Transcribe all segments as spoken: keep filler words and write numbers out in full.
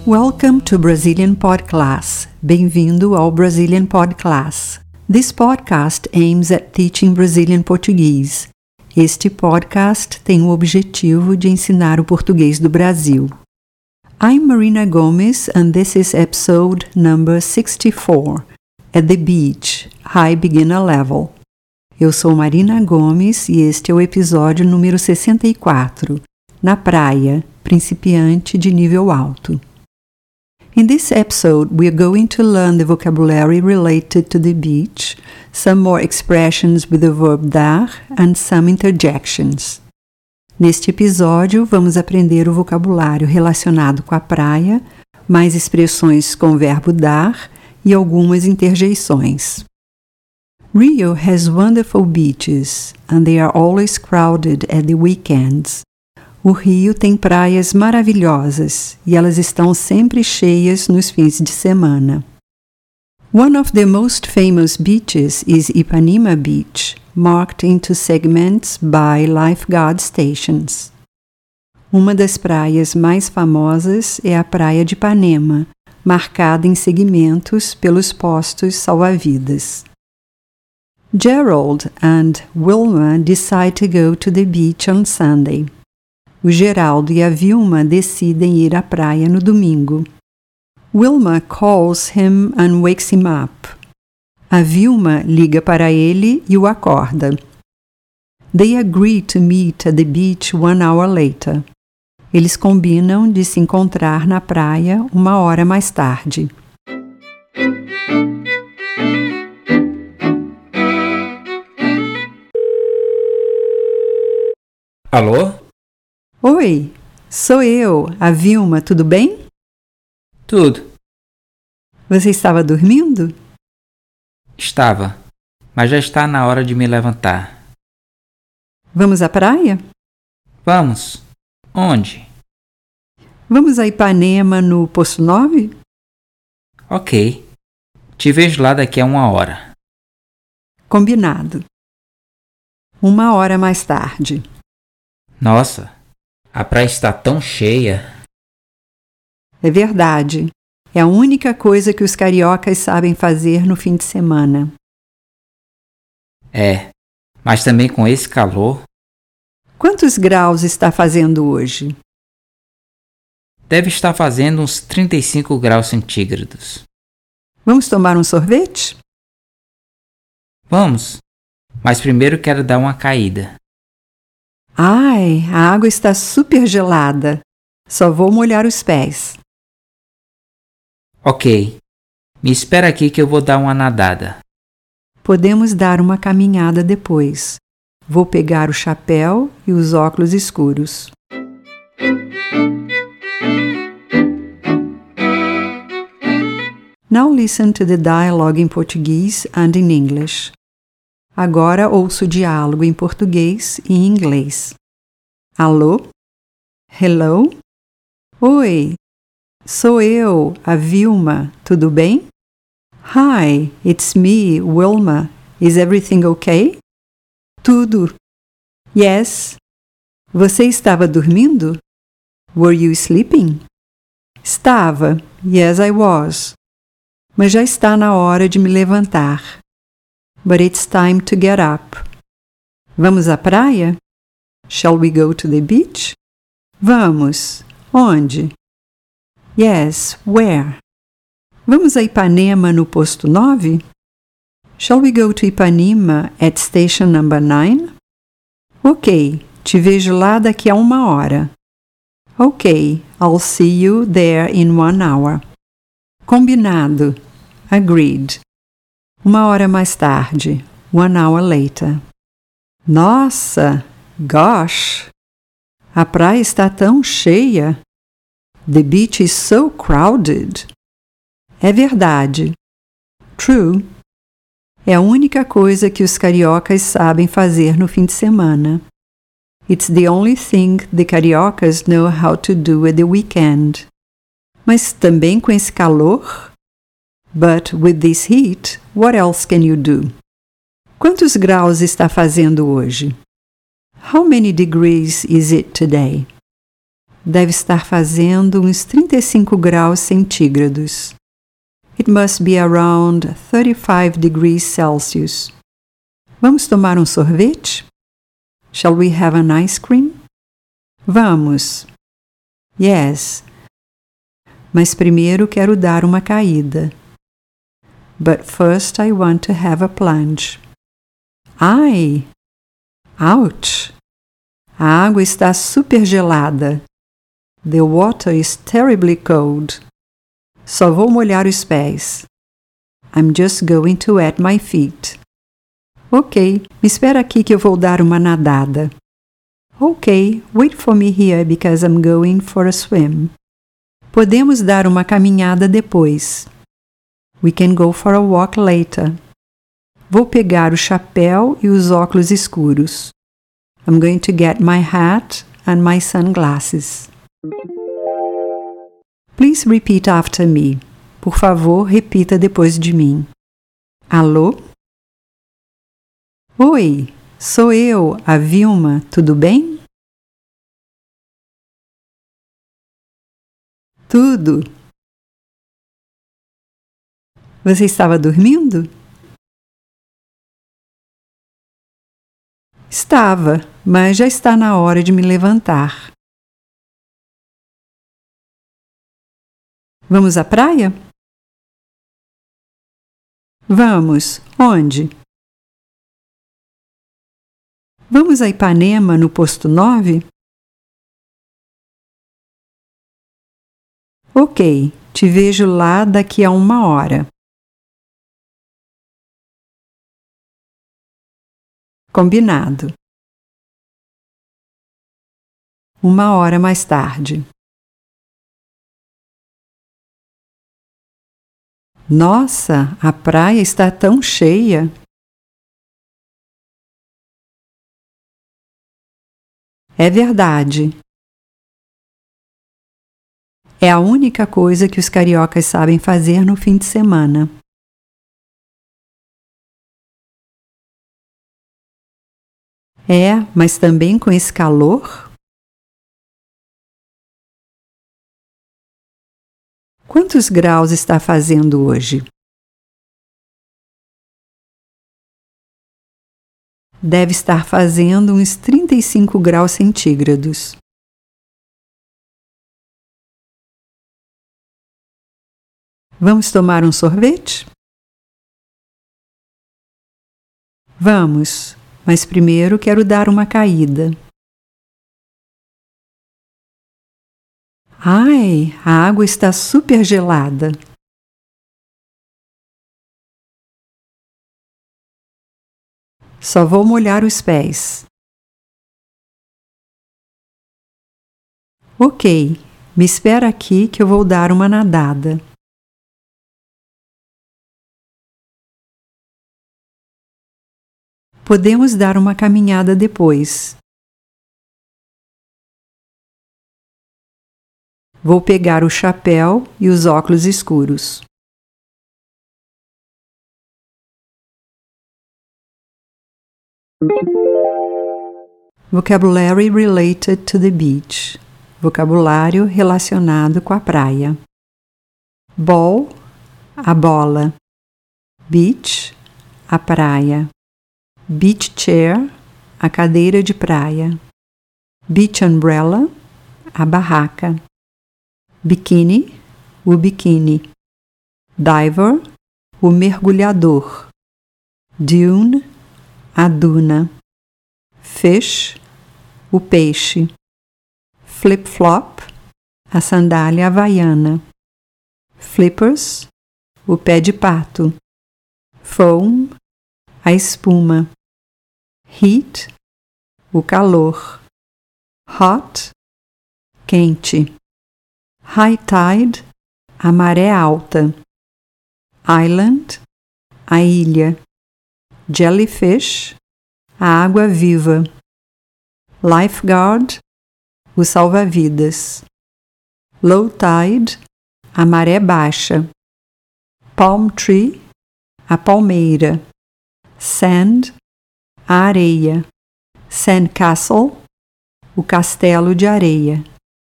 Welcome to Brazilian Pod Class. Bem-vindo ao Brazilian Pod Class. This podcast aims at teaching Brazilian Portuguese. Este podcast tem o objetivo de ensinar o português do Brasil. I'm Marina Gomes and this is episode number sixty-four, At the Beach, High Beginner Level. Eu sou Marina Gomes e este é o episódio número sessenta e quatro, Na Praia, Principiante de Nível Alto. In this episode, we are going to learn the vocabulary related to the beach, some more expressions with the verb dar, and some interjections. Neste episódio, vamos aprender o vocabulário relacionado com a praia, mais expressões com o verbo dar e algumas interjeições. Rio has wonderful beaches, and they are always crowded at the weekends. O Rio tem praias maravilhosas e elas estão sempre cheias nos fins de semana. One of the most famous beaches is Ipanema Beach, marked into segments by lifeguard stations. Uma das praias mais famosas é a Praia de Ipanema, marcada em segmentos pelos postos salva-vidas. Gerald and Wilma decide to go to the beach on Sunday. O Geraldo e a Vilma decidem ir à praia no domingo. Wilma calls him and wakes him up. A Vilma liga para ele e o acorda. They agree to meet at the beach one hour later. Eles combinam de se encontrar na praia uma hora mais tarde. Alô? Oi, sou eu, a Vilma, tudo bem? Tudo. Você estava dormindo? Estava, mas já está na hora de me levantar. Vamos à praia? Vamos. Onde? Vamos a Ipanema no Poço nove? Ok. Te vejo lá daqui a uma hora. Combinado. Uma hora mais tarde. Nossa, a praia está tão cheia. É verdade. É a única coisa que os cariocas sabem fazer no fim de semana. É, mas também com esse calor. Quantos graus está fazendo hoje? Deve estar fazendo uns trinta e cinco graus centígrados. Vamos tomar um sorvete? Vamos, mas primeiro quero dar uma caída. Ai, a água está super gelada. Só vou molhar os pés. Ok, me espera aqui que eu vou dar uma nadada. Podemos dar uma caminhada depois. Vou pegar o chapéu e os óculos escuros. Now listen to the dialogue in Portuguese and in English. Agora ouço o diálogo em português e em inglês. Alô? Hello? Oi, sou eu, a Vilma, tudo bem? Hi, it's me, Wilma. Is everything okay? Tudo. Yes. Você estava dormindo? Were you sleeping? Estava. Yes, I was. Mas já está na hora de me levantar. But it's time to get up. Vamos à praia? Shall we go to the beach? Vamos. Onde? Yes, where? Vamos a Ipanema no posto nove? Shall we go to Ipanema at station number nine? Ok, te vejo lá daqui a uma hora. Ok, I'll see you there in one hour. Combinado. Agreed. Uma hora mais tarde. One hour later. Nossa! Gosh! A praia está tão cheia. The beach is so crowded. É verdade. True. É a única coisa que os cariocas sabem fazer no fim de semana. It's the only thing the cariocas know how to do at the weekend. Mas também com esse calor? But with this heat, what else can you do? Quantos graus está fazendo hoje? How many degrees is it today? Deve estar fazendo uns trinta e cinco graus centígrados. It must be around thirty-five degrees Celsius. Vamos tomar um sorvete? Shall we have an ice cream? Vamos. Yes. Mas primeiro quero dar uma caída. But first I want to have a plunge. Ai! Ouch! A água está super gelada. The water is terribly cold. Só vou molhar os pés. I'm just going to wet my feet. Ok, me espera aqui que eu vou dar uma nadada. Ok, wait for me here because I'm going for a swim. Podemos dar uma caminhada depois. We can go for a walk later. Vou pegar o chapéu e os óculos escuros. I'm going to get my hat and my sunglasses. Please repeat after me. Por favor, repita depois de mim. Alô? Oi, sou eu, a Vilma, tudo bem? Tudo. Você estava dormindo? Estava, mas já está na hora de me levantar. Vamos à praia? Vamos. Onde? Vamos a Ipanema, no posto nove? Ok, te vejo lá daqui a uma hora. Combinado. Uma hora mais tarde. Nossa, a praia está tão cheia. É verdade. É a única coisa que os cariocas sabem fazer no fim de semana. É, mas também com esse calor? Quantos graus está fazendo hoje? Deve estar fazendo uns trinta e cinco graus centígrados. Vamos tomar um sorvete? Vamos, mas primeiro quero dar uma caída. Ai, a água está super gelada. Só vou molhar os pés. Ok, me espera aqui que eu vou dar uma nadada. Podemos dar uma caminhada depois. Vou pegar o chapéu e os óculos escuros. Vocabulary related to the beach. Vocabulário relacionado com a praia. Ball, a bola. Beach, a praia. Beach chair, a cadeira de praia. Beach umbrella, a barraca. Bikini, o biquíni. Diver, o mergulhador. Dune, a duna. Fish, o peixe. Flip-flop, a sandália havaiana. Flippers, o pé de pato. Foam, a espuma. Heat, o calor. Hot, quente. High tide, a maré alta. Island, a ilha. Jellyfish, a água viva. Lifeguard, o salva-vidas. Low tide, a maré baixa. Palm tree, a palmeira. Sand, a areia. Sandcastle, o castelo de areia.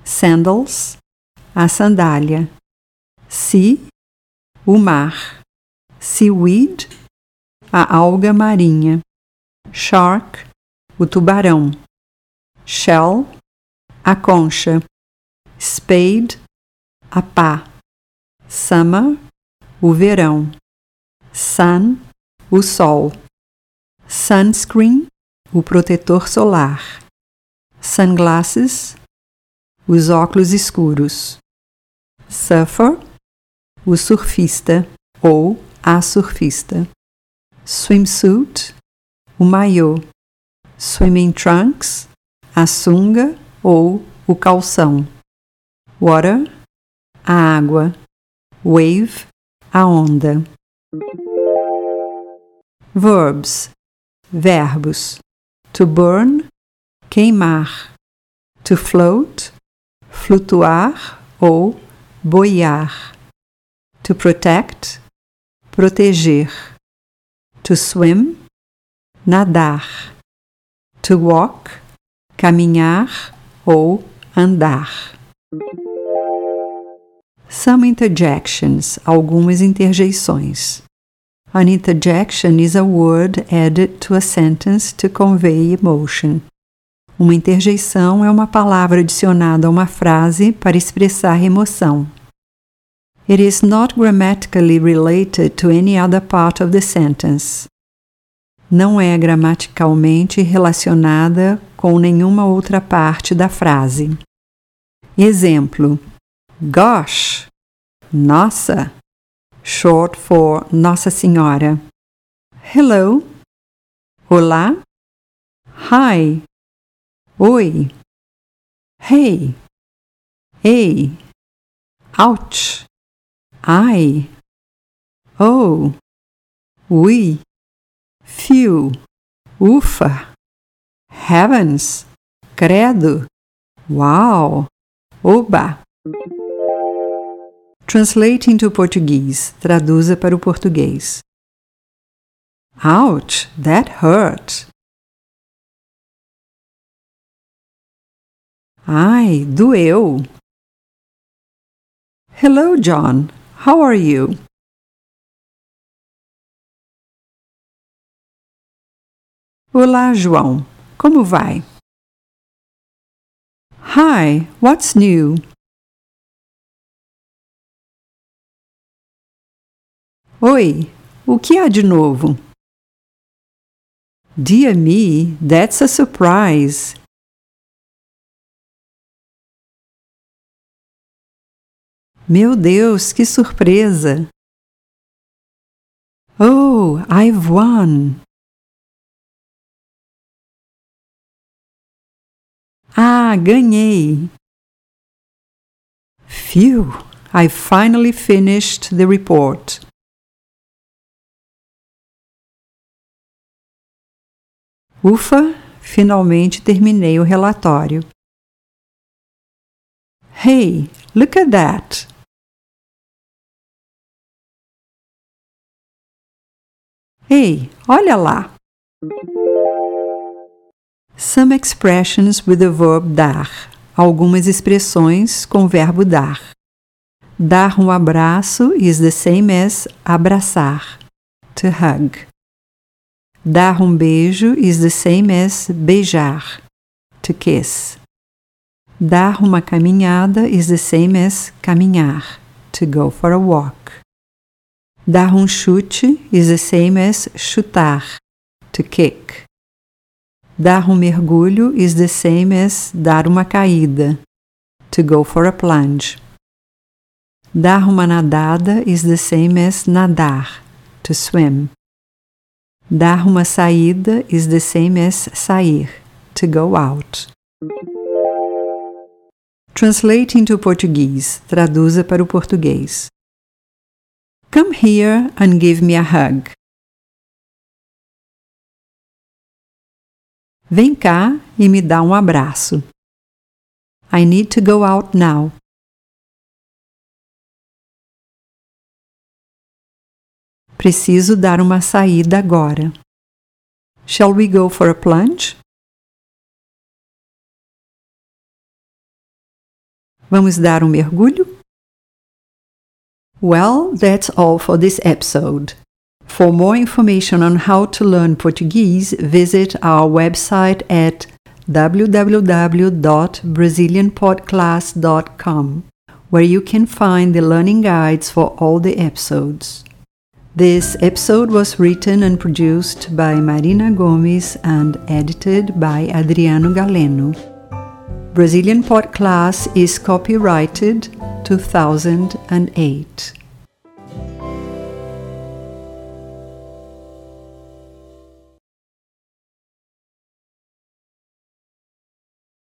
Sandals, a sandália. Sea, o mar. Seaweed, a alga marinha. Shark, o tubarão. Shell, a concha. Spade, a pá. Summer, o verão. Sun, o sol. Sunscreen, o protetor solar. Sunglasses, os óculos escuros. Surfer, o surfista ou a surfista. Swimsuit, o maiô. Swimming trunks, a sunga ou o calção. Water, a água. Wave, a onda. Verbs, verbos. To burn, queimar. To float, flutuar ou boiar. To protect, proteger. To swim, nadar. To walk, caminhar ou andar. Some interjections, algumas interjeições. An interjection is a word added to a sentence to convey emotion. Uma interjeição é uma palavra adicionada a uma frase para expressar emoção. It is not grammatically related to any other part of the sentence. Não é gramaticalmente relacionada com nenhuma outra parte da frase. Exemplo: Gosh, nossa, short for Nossa Senhora. Hello, olá. Hi, oi. Hey, ei. Ouch, ai. Oh, ui. Phew, ufa. Heavens, credo. Uau, oba. Translate into Portuguese. Traduza para o português. Ouch, that hurt. Ai, doeu. Hello, John. How are you? Olá, João. Como vai? Hi, what's new? Oi, o que há de novo? Dear me, that's a surprise. Meu Deus, que surpresa! Oh, I've won! Ah, ganhei! Phew, I finally finished the report. Ufa, finalmente terminei o relatório. Hey, look at that! Ei, olha lá! Some expressions with the verb dar. Algumas expressões com o verbo dar. Dar um abraço is the same as abraçar. To hug. Dar um beijo is the same as beijar. To kiss. Dar uma caminhada is the same as caminhar. To go for a walk. Dar um chute is the same as chutar. To kick. Dar um mergulho is the same as dar uma caída. To go for a plunge. Dar uma nadada is the same as nadar. To swim. Dar uma saída is the same as sair. To go out. Translate into Portuguese. Traduza para o português. Come here and give me a hug. Vem cá e me dá um abraço. I need to go out now. Preciso dar uma saída agora. Shall we go for a plunge? Vamos dar um mergulho? Well, that's all for this episode. For more information on how to learn Portuguese, visit our website at w w w dot brazilian podcast dot com, where you can find the learning guides for all the episodes. This episode was written and produced by Marina Gomes and edited by Adriano Galeno. Brazilian Podcast is copyrighted two thousand eight.